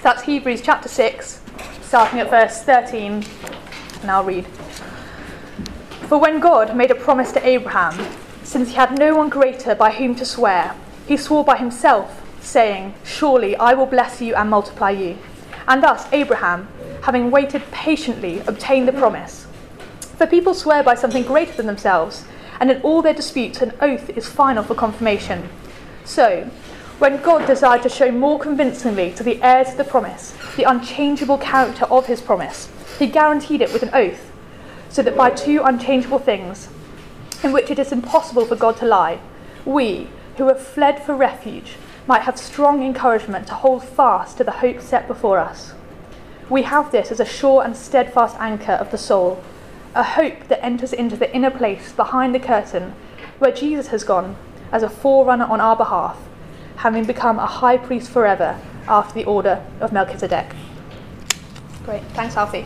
That's Hebrews chapter 6, starting at verse 13, and I'll read. For when God made a promise to Abraham, since he had no one greater by whom to swear, he swore by himself, saying, Surely I will bless you and multiply you. And thus Abraham, having waited patiently, obtained the promise. For people swear by something greater than themselves, and in all their disputes an oath is final for confirmation. So, when God desired to show more convincingly to the heirs of the promise the unchangeable character of his promise, he guaranteed it with an oath, so that by two unchangeable things, in which it is impossible for God to lie, we, who have fled for refuge, might have strong encouragement to hold fast to the hope set before us. We have this as a sure and steadfast anchor of the soul, a hope that enters into the inner place behind the curtain, where Jesus has gone as a forerunner on our behalf, having become a high priest forever after the order of Melchizedek. Great, thanks Alfie.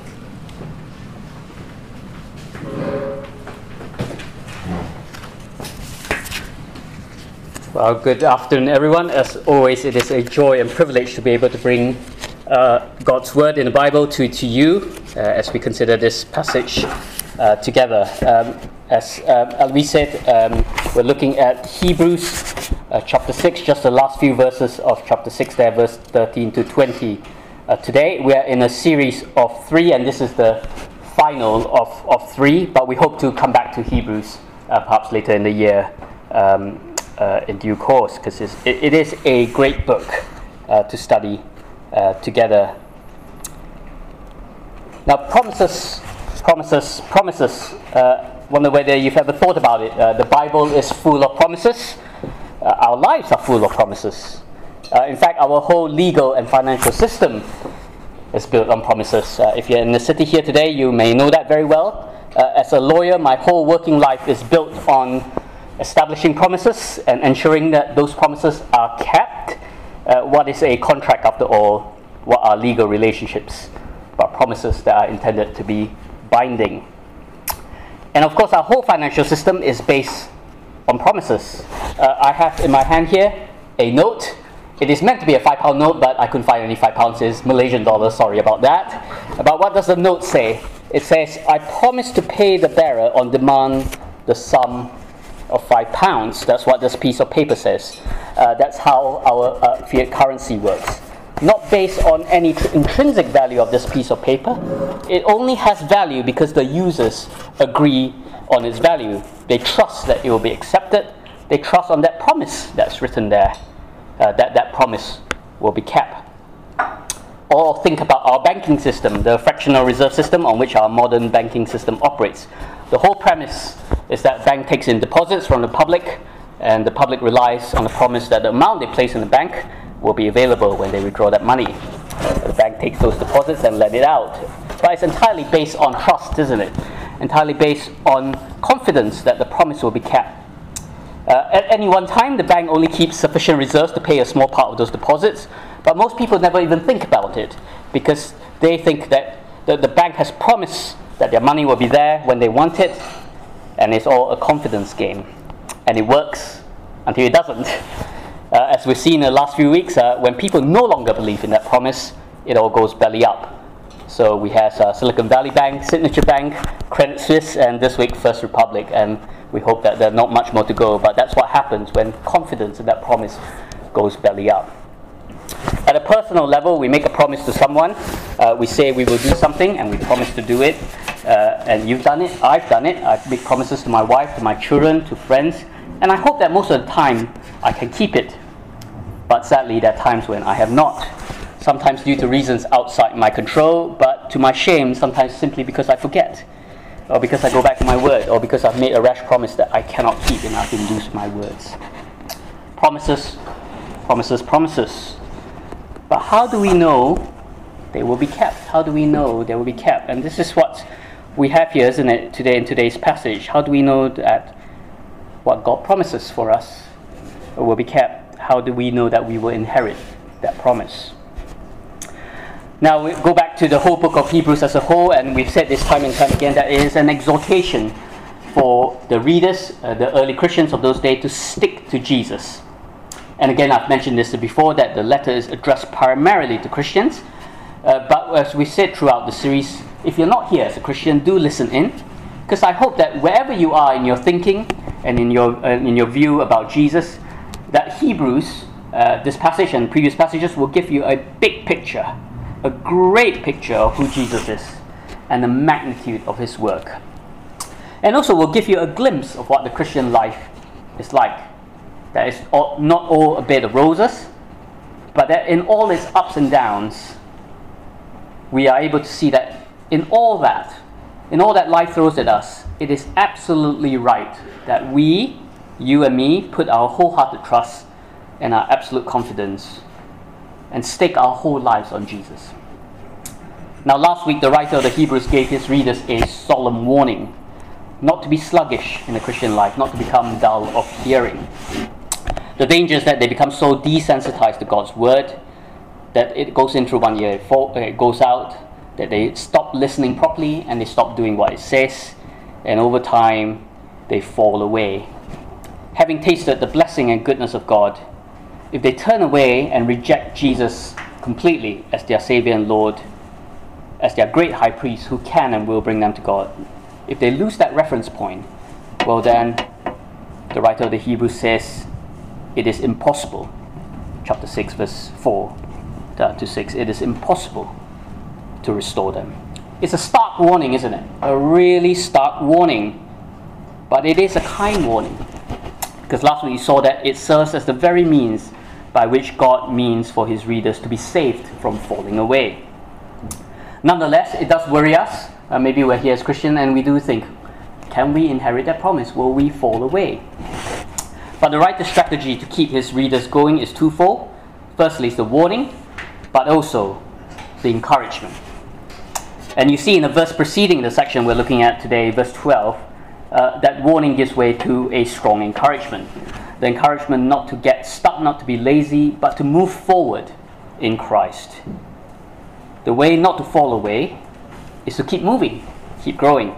Well, good afternoon, everyone. As always, it is a joy and privilege to be able to bring God's Word in the Bible to you as we consider this passage together. As we said, we're looking at Hebrews chapter 6, just the last few verses of chapter 6 there, verse 13 to 20. Today, we are in a series of 3, and this is the final of 3, but we hope to come back to Hebrews perhaps later in the year. In due course, because it is a great book to study together. Now, promises. Wonder whether you've ever thought about it. The Bible is full of promises. Our lives are full of promises. In fact, our whole legal and financial system is built on promises. If you're in the city here today, you may know that very well. As a lawyer, my whole working life is built on establishing promises and ensuring that those promises are kept. What is a contract after all? What are legal relationships? But promises that are intended to be binding. And of course, our whole financial system is based on promises. I have in my hand here a note. It is meant to be a £5 note, but I couldn't find any £5. It's Malaysian dollars, sorry about that. But what does the note say? It says, I promise to pay the bearer on demand the sum of £5. That's what this piece of paper says. That's how our fiat currency works. Not based on any intrinsic value of this piece of paper. It only has value because the users agree on its value. They trust that it will be accepted. They trust on that promise that's written there, that promise will be kept. Or think about our banking system, the fractional reserve system on which our modern banking system operates. The whole premise is that bank takes in deposits from the public, and the public relies on the promise that the amount they place in the bank will be available when they withdraw that money. The bank takes those deposits and let it out. But it's entirely based on trust, isn't it? Entirely based on confidence that the promise will be kept. At any one time, the bank only keeps sufficient reserves to pay a small part of those deposits, but most people never even think about it because they think that the bank has promised that their money will be there when they want it, and it's all a confidence game. And it works until it doesn't. As we've seen in the last few weeks, when people no longer believe in that promise, it all goes belly up. So we have Silicon Valley Bank, Signature Bank, Credit Suisse, and this week First Republic, and we hope that there's not much more to go, but that's what happens when confidence in that promise goes belly up. At a personal level, we make a promise to someone. We say we will do something, and we promise to do it. And you've done it, I've done it. I make promises to my wife, to my children, to friends, and I hope that most of the time I can keep it. But sadly, there are times when I have not. Sometimes due to reasons outside my control, but to my shame, sometimes simply because I forget, or because I go back to my word, or because I've made a rash promise that I cannot keep and I've been loose my words. Promises, promises, promises. But how do we know they will be kept? How do we know they will be kept? And this is what we have here, isn't it, today in today's passage. How do we know that what God promises for us will be kept? How do we know that we will inherit that promise? Now we go back to the whole book of Hebrews as a whole, and we've said this time and time again that it is an exhortation for the readers, the early Christians of those days, to stick to Jesus. And again, I've mentioned this before, that the letter is addressed primarily to Christians. But as we said throughout the series, if you're not here as a Christian, do listen in. Because I hope that wherever you are in your thinking and in your view about Jesus, that Hebrews, this passage and previous passages, will give you a big picture, a great picture of who Jesus is and the magnitude of his work. And also will give you a glimpse of what the Christian life is like. That is not all a bed of roses, but that in all its ups and downs, we are able to see that in all that life throws at us, it is absolutely right that we, you and me, put our wholehearted trust and our absolute confidence and stake our whole lives on Jesus. Now, last week, the writer of the Hebrews gave his readers a solemn warning not to be sluggish in the Christian life, not to become dull of hearing. The danger is that they become so desensitized to God's word that it goes in through 1 year, it goes out, that they stop listening properly and they stop doing what it says, and over time they fall away. Having tasted the blessing and goodness of God, if they turn away and reject Jesus completely as their Savior and Lord, as their great high priest who can and will bring them to God, if they lose that reference point, well then, the writer of the Hebrews says, it is impossible. Chapter 6, verse 4 to 6, it is impossible to restore them. It's a stark warning, isn't it? A really stark warning. But it is a kind warning. Because last week we saw that it serves as the very means by which God means for his readers to be saved from falling away. Nonetheless, it does worry us. Maybe we're here as Christians and we do think, can we inherit that promise? Will we fall away? But the writer's strategy to keep his readers going is twofold. Firstly, it's the warning, but also the encouragement. And you see in the verse preceding the section we're looking at today, verse 12, that warning gives way to a strong encouragement. The encouragement not to get stuck, not to be lazy, but to move forward in Christ. The way not to fall away is to keep moving, keep growing.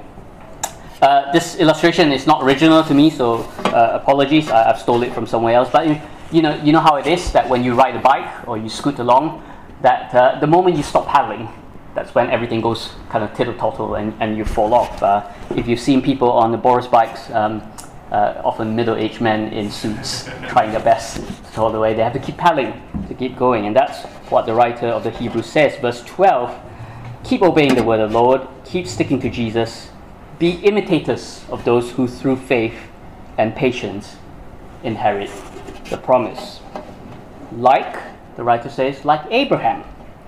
This illustration is not original to me, so apologies, I've stole it from somewhere else. But you know how it is that when you ride a bike or you scoot along, that the moment you stop paddling, that's when everything goes kind of tittle-tottle and you fall off. If you've seen people on the Boris bikes, often middle-aged men in suits trying their best to hold the way, they have to keep paddling to keep going. And that's what the writer of the Hebrews says. Verse 12, keep obeying the word of the Lord, keep sticking to Jesus, be imitators of those who through faith and patience inherit the promise. Like, the writer says, like Abraham,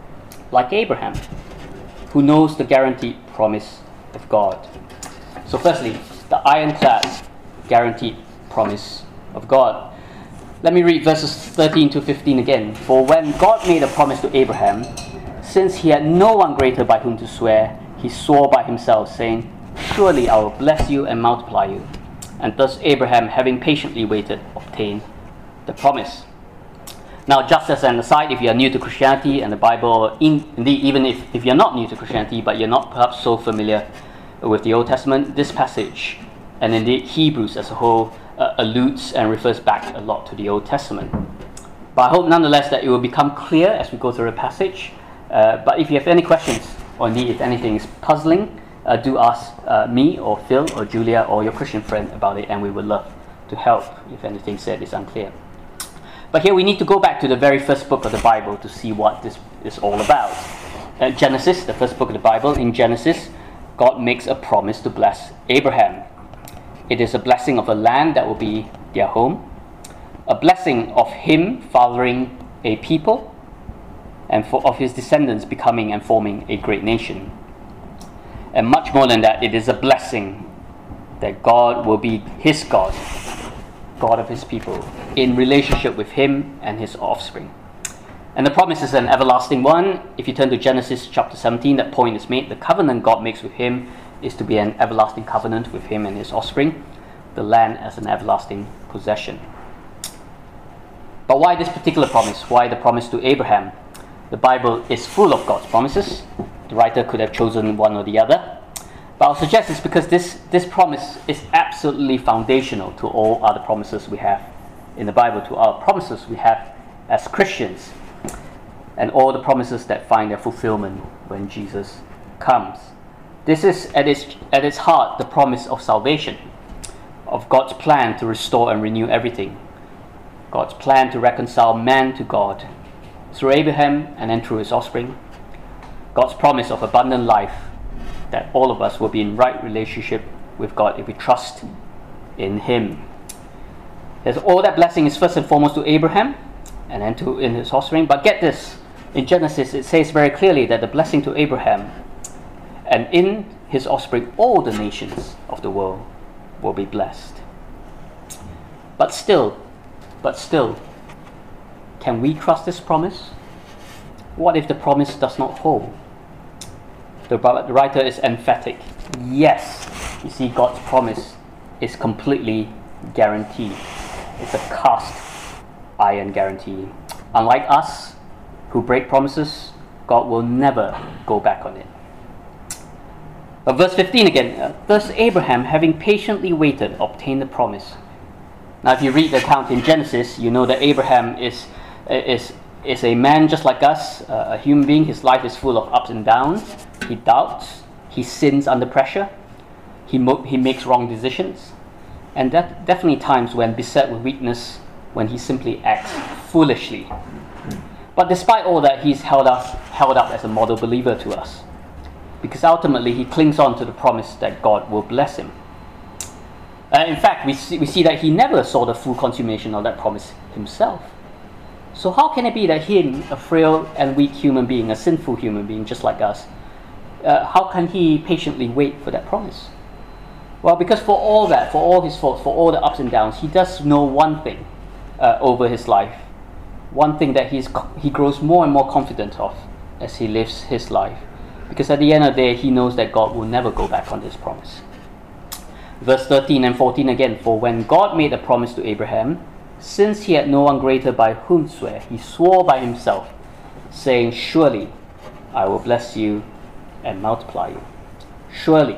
who knows the guaranteed promise of God. So firstly, the ironclad guaranteed promise of God. Let me read verses 13 to 15 again. For when God made a promise to Abraham, since he had no one greater by whom to swear, he swore by himself, saying, surely I will bless you and multiply you. And thus Abraham, having patiently waited, obtained the promise. Now, just as an aside, if you are new to Christianity and the Bible, or indeed even if you're not new to Christianity, but you're not perhaps so familiar with the Old Testament, this passage, and indeed Hebrews as a whole, alludes and refers back a lot to the Old Testament. But I hope nonetheless that it will become clear as we go through the passage. But if you have any questions, or indeed if anything is puzzling, do ask me or Phil or Julia or your Christian friend about it, and we would love to help if anything said is unclear. But here we need to go back to the very first book of the Bible to see what this is all about. Genesis, the first book of the Bible. In Genesis, God makes a promise to bless Abraham. It is a blessing of a land that will be their home, a blessing of him fathering a people, and of his descendants becoming and forming a great nation. And much more than that, it is a blessing that God will be his God, God of his people, in relationship with him and his offspring. And the promise is an everlasting one. If you turn to Genesis chapter 17, that point is made. The covenant God makes with him is to be an everlasting covenant with him and his offspring, the land as an everlasting possession. But why this particular promise? Why the promise to Abraham? The Bible is full of God's promises. The writer could have chosen one or the other. But I'll suggest it's because this promise is absolutely foundational to all other promises we have in the Bible to our promises we have as Christians, and all the promises that find their fulfillment when Jesus comes. This is at its heart the promise of salvation, of God's plan to restore and renew everything, God's plan to reconcile man to God through Abraham and then through his offspring, God's promise of abundant life, that all of us will be in right relationship with God if we trust in Him. There's all that blessing is first and foremost to Abraham and then in his offspring. But get this, in Genesis it says very clearly that the blessing to Abraham and in his offspring all the nations of the world will be blessed. But still, can we trust this promise? What if the promise does not hold? The writer is emphatic. Yes, you see, God's promise is completely guaranteed. It's a cast iron guarantee. Unlike us, who break promises, God will never go back on it. But verse 15 again, thus Abraham, having patiently waited, obtained the promise. Now if you read the account in Genesis, you know that Abraham is a man just like us, a human being. His life is full of ups and downs. He doubts, he sins under pressure, he makes wrong decisions, and that definitely times when beset with weakness, when he simply acts foolishly. But despite all that, he's held up as a model believer to us, because ultimately he clings on to the promise that God will bless him. In fact, we see that he never saw the full consummation of that promise himself. So how can it be that him, a frail and weak human being, a sinful human being just like us, how can he patiently wait for that promise? Well, because for all that, for all his faults, for all the ups and downs, he does know one thing over his life, one thing that he grows more and more confident of as he lives his life. Because at the end of the day, he knows that God will never go back on this promise. Verse 13 and 14 again, for when God made a promise to Abraham, since he had no one greater by whom to swear, he swore by himself, saying, surely I will bless you and multiply you. Surely.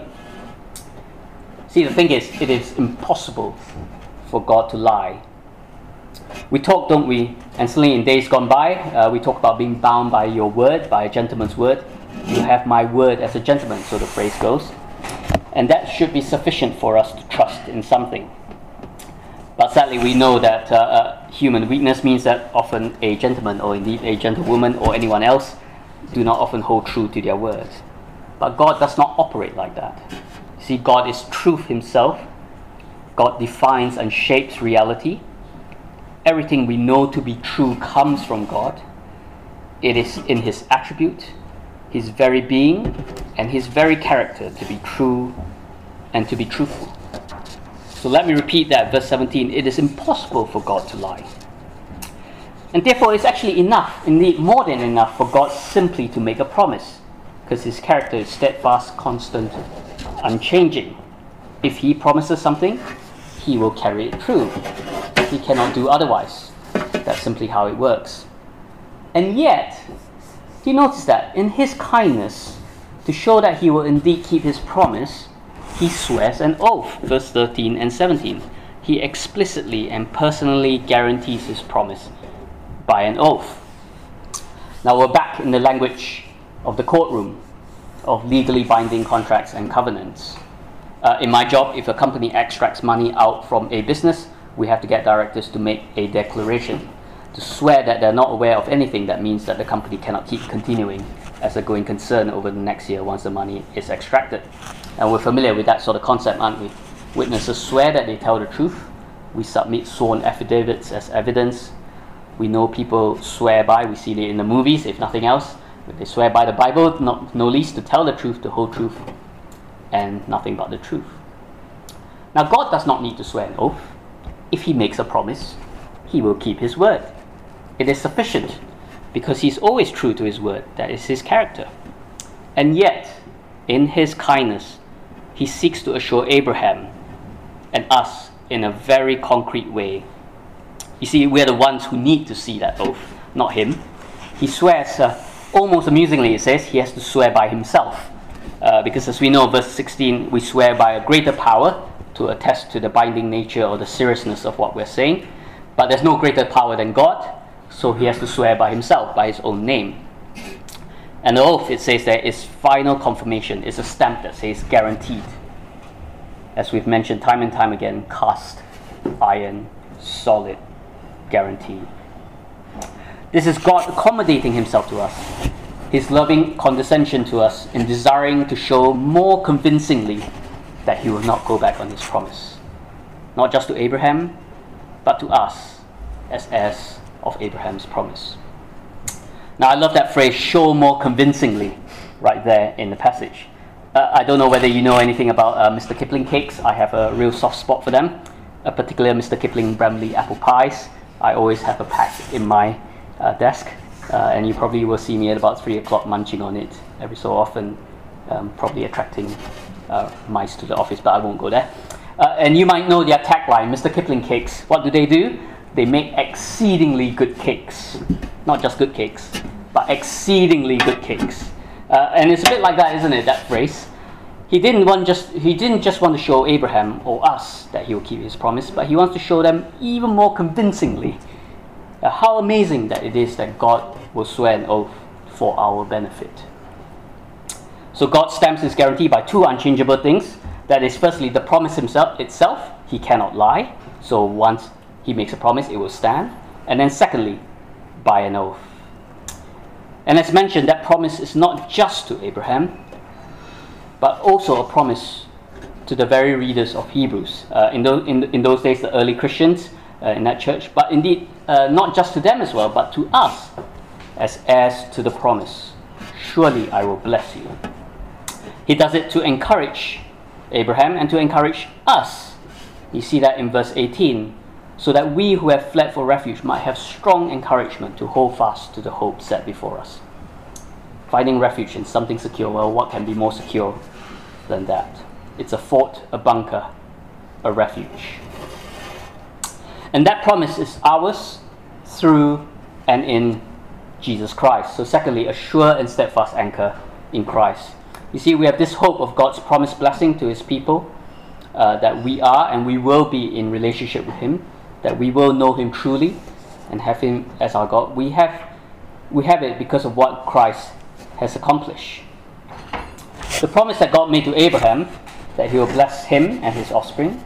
See, the thing is, it is impossible for God to lie. We talk, don't we? And certainly in days gone by, we talk about being bound by your word, by a gentleman's word. You have my word as a gentleman, so the phrase goes. And that should be sufficient for us to trust in something. But sadly, we know that human weakness means that often a gentleman, or indeed a gentlewoman, or anyone else, do not often hold true to their words. But God does not operate like that. See, God is truth himself. God defines and shapes reality. Everything we know to be true comes from God. It is in his attribute, his very being, and his very character to be true and to be truthful. So let me repeat that, verse 17. It is impossible for God to lie. And therefore it's actually enough, indeed more than enough, for God simply to make a promise, because his character is steadfast, constant, unchanging. If he promises something, he will carry it through. He cannot do otherwise. That's simply how it works. And yet, do you notice that in his kindness, to show that he will indeed keep his promise, he swears an oath, verse 13 and 17. He explicitly and personally guarantees his promise by an oath. Now we're back in the language of the courtroom, of legally binding contracts and covenants. In my job, if a company extracts money out from a business, we have to get directors to make a declaration, to swear that they're not aware of anything that means that the company cannot keep continuing as a going concern over the next year once the money is extracted. And we're familiar with that sort of concept, aren't we? Witnesses swear that they tell the truth. We submit sworn affidavits as evidence. We know people swear by, we see it in the movies, if nothing else. They swear by the Bible, no least to tell the truth, the whole truth, and nothing but the truth. Now God does not need to swear an oath. If he makes a promise, he will keep his word. It is sufficient, because he's always true to his word. That is his character. And yet, in his kindness, he seeks to assure Abraham and us in a very concrete way. You see, we're the ones who need to see that oath, not him. He swears, almost amusingly it says, he has to swear by himself. Because as we know, verse 16, we swear by a greater power to attest to the binding nature or the seriousness of what we're saying. But there's no greater power than God, so he has to swear by himself, by his own name. And the oath, it says there, is final confirmation. It's a stamp that says guaranteed. As we've mentioned time and time again, cast iron, solid, guaranteed. This is God accommodating himself to us, his loving condescension to us in desiring to show more convincingly that he will not go back on his promise. Not just to Abraham, but to us as heirs of Abraham's promise. Now I love that phrase, show more convincingly, right there in the passage. I don't know whether you know anything about Mr. Kipling cakes. I have a real soft spot for them, particularly Mr. Kipling Bramley apple pies. I always have a pack in my desk, and you probably will see me at about 3 o'clock munching on it every so often, probably attracting mice to the office, but I won't go there. And you might know their tagline, Mr. Kipling cakes. What do? They make exceedingly good cakes. Not just good cakes, but exceedingly good cakes. And it's a bit like that, isn't it, that phrase? He didn't just want to show Abraham or us that he will keep his promise, but he wants to show them even more convincingly how amazing that it is that God will swear an oath for our benefit. So God stamps his guarantee by two unchangeable things. That is, firstly, the promise itself, he cannot lie. So once he makes a promise, it will stand. And then secondly, by an oath. And as mentioned, that promise is not just to Abraham, but also a promise to the very readers of Hebrews. In those days, the early Christians in that church, but indeed not just to them as well, but to us as heirs to the promise. Surely I will bless you. He does it to encourage Abraham and to encourage us. You see that in verse 18. So that we who have fled for refuge might have strong encouragement to hold fast to the hope set before us. Finding refuge in something secure, well, what can be more secure than that? It's a fort, a bunker, a refuge. And that promise is ours through and in Jesus Christ. So secondly, a sure and steadfast anchor in Christ. You see, we have this hope of God's promised blessing to his people, that we are and we will be in relationship with him, that we will know him truly and have him as our God. We have it because of what Christ has accomplished. The promise that God made to Abraham, that he will bless him and his offspring,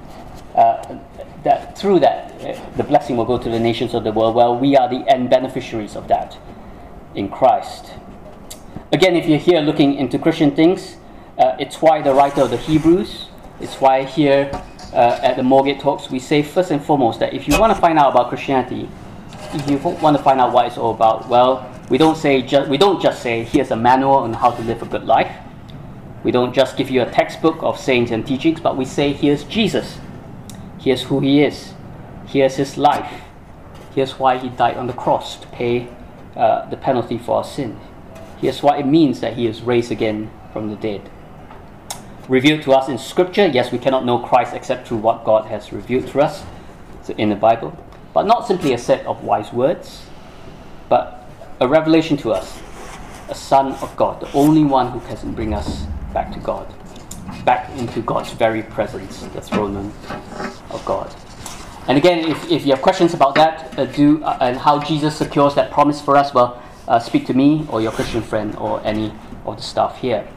that through that the blessing will go to the nations of the world. Well, we are the end beneficiaries of that in Christ. Again, if you're here looking into Christian things, it's why the writer of the Hebrews, it's why here at the Moorgate Talks, we say first and foremost that if you want to find out about Christianity, if you want to find out what it's all about, well, we don't just say here's a manual on how to live a good life. We don't just give you a textbook of sayings and teachings, but we say here's Jesus. Here's who he is. Here's his life. Here's why he died on the cross to pay the penalty for our sin. Here's what it means that he is raised again from the dead. Revealed to us in Scripture, yes, we cannot know Christ except through what God has revealed to us in the Bible, but not simply a set of wise words, but a revelation to us, a Son of God, the only one who can bring us back to God, back into God's very presence, the throne room of God. And again, if you have questions about that, and how Jesus secures that promise for us, well, speak to me or your Christian friend or any of the staff here.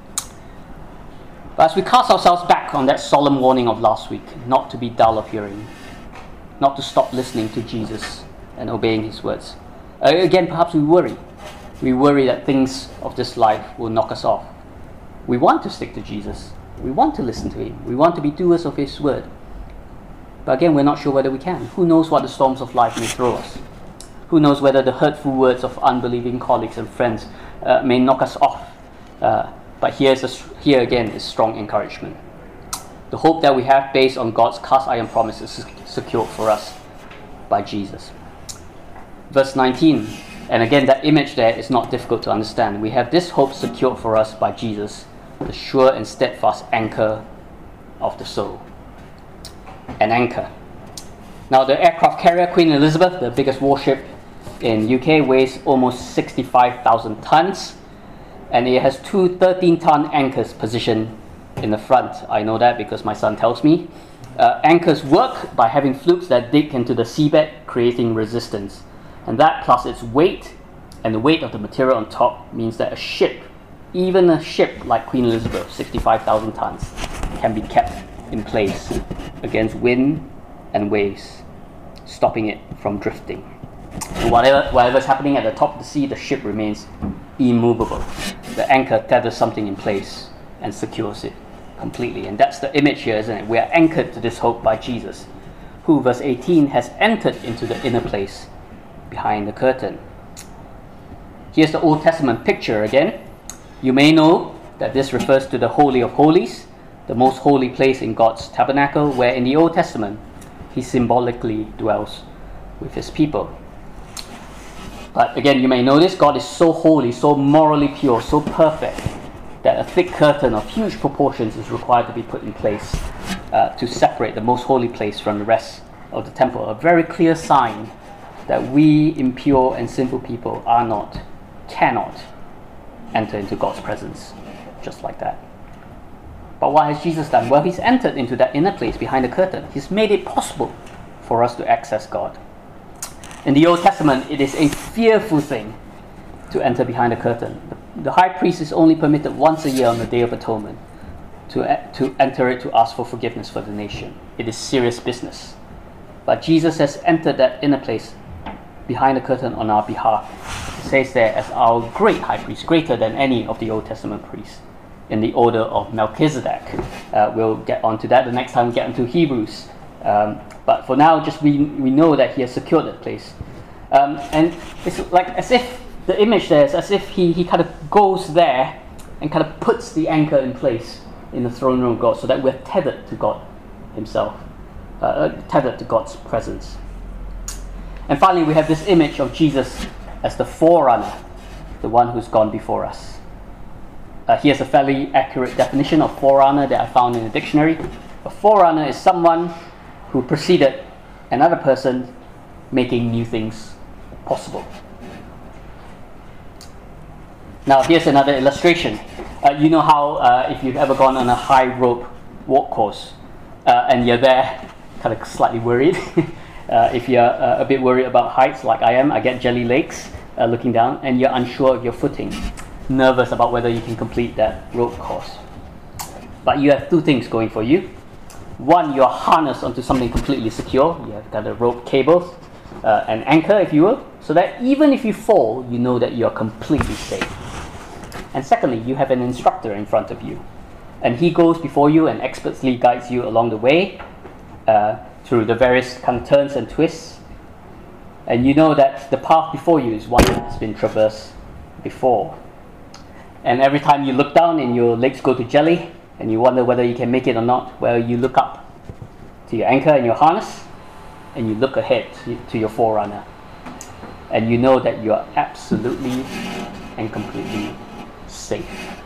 But as we cast ourselves back on that solemn warning of last week, not to be dull of hearing, not to stop listening to Jesus and obeying his words, again, perhaps we worry. We worry that things of this life will knock us off. We want to stick to Jesus. We want to listen to him. We want to be doers of his word. But again, we're not sure whether we can. Who knows what the storms of life may throw us? Who knows whether the hurtful words of unbelieving colleagues and friends may knock us off? But here again is strong encouragement. The hope that we have based on God's cast iron promise is secured for us by Jesus. Verse 19, and again that image there is not difficult to understand. We have this hope secured for us by Jesus, the sure and steadfast anchor of the soul. An anchor. Now the aircraft carrier Queen Elizabeth, the biggest warship in UK, weighs almost 65,000 tons, and it has two 13-ton anchors positioned in the front. I know that because my son tells me. Anchors work by having flukes that dig into the seabed, creating resistance. And that plus its weight and the weight of the material on top means that a ship, even a ship like Queen Elizabeth, 65,000 tons, can be kept in place against wind and waves, stopping it from drifting. So whatever's happening at the top of the sea, the ship remains immovable. The anchor tethers something in place and secures it completely. And that's the image here, isn't it? We are anchored to this hope by Jesus, who, verse 18, has entered into the inner place behind the curtain. Here's the Old Testament picture again. You may know that this refers to the Holy of Holies, the most holy place in God's tabernacle, where in the Old Testament he symbolically dwells with his people. But again, you may notice God is so holy, so morally pure, so perfect, that a thick curtain of huge proportions is required to be put in place to separate the most holy place from the rest of the temple. A very clear sign that we impure and sinful people cannot enter into God's presence just like that. But what has Jesus done? Well, he's entered into that inner place behind the curtain. He's made it possible for us to access God. In the Old Testament, it is a fearful thing to enter behind the curtain. The high priest is only permitted once a year on the Day of Atonement to enter it to ask for forgiveness for the nation. It is serious business. But Jesus has entered that inner place behind the curtain on our behalf. It says there, as our great high priest, greater than any of the Old Testament priests, in the order of Melchizedek. We'll get onto that the next time we get into Hebrews. But for now, just we know that he has secured that place. And it's like as if the image there is as if he kind of goes there and kind of puts the anchor in place in the throne room of God, so that we're tethered to God himself, tethered to God's presence. And finally, we have this image of Jesus as the forerunner, the one who's gone before us. Here's a fairly accurate definition of forerunner that I found in the dictionary. A forerunner is someone who preceded another person making new things possible. Now here's another illustration. You know how if you've ever gone on a high rope walk course and you're there kind of slightly worried, if you're a bit worried about heights like I am, I get jelly legs looking down, and you're unsure of your footing, nervous about whether you can complete that rope course. But you have two things going for you. One, you're harnessed onto something completely secure. You have got a rope cable, an anchor if you will, so that even if you fall, you know that you're completely safe. And secondly, you have an instructor in front of you, and he goes before you and expertly guides you along the way through the various kind of turns and twists. And you know that the path before you is one that's been traversed before. And every time you look down and your legs go to jelly and you wonder whether you can make it or not, well, you look up to your anchor and your harness and you look ahead to your forerunner, and you know that you are absolutely and completely safe.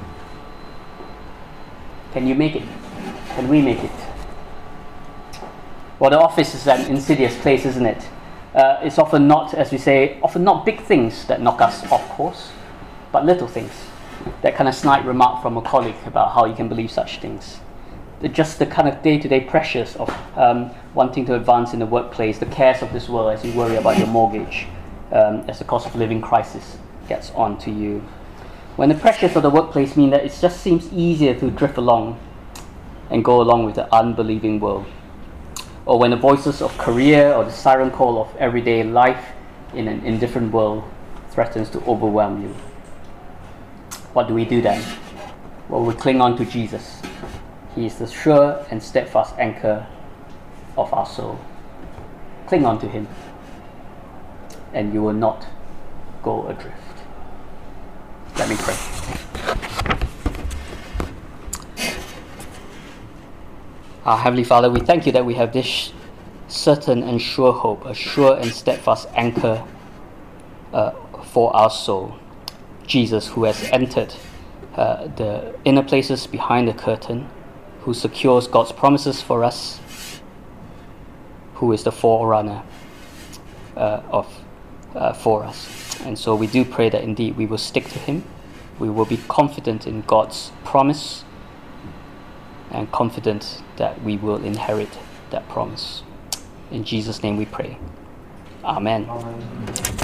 Can you make it? Can we make it? Well, the office is an insidious place, isn't it? It's often not, as we say, often not big things that knock us off course, but little things. That kind of snide remark from a colleague about how you can believe such things. Just the kind of day-to-day pressures of wanting to advance in the workplace, the cares of this world as you worry about your mortgage, as the cost of living crisis gets on to you. When the pressures of the workplace mean that it just seems easier to drift along and go along with the unbelieving world. Or when the voices of career or the siren call of everyday life in an indifferent world threatens to overwhelm you. What do we do then? Well, we cling on to Jesus. He is the sure and steadfast anchor of our soul. Cling on to him, and you will not go adrift. Let me pray. Our Heavenly Father, we thank you that we have this certain and sure hope, a sure and steadfast anchor for our soul. Jesus, who has entered the inner places behind the curtain, who secures God's promises for us, who is the forerunner for us. And so we do pray that indeed we will stick to him. We will be confident in God's promise and confident that we will inherit that promise. In Jesus' name we pray. Amen. Amen.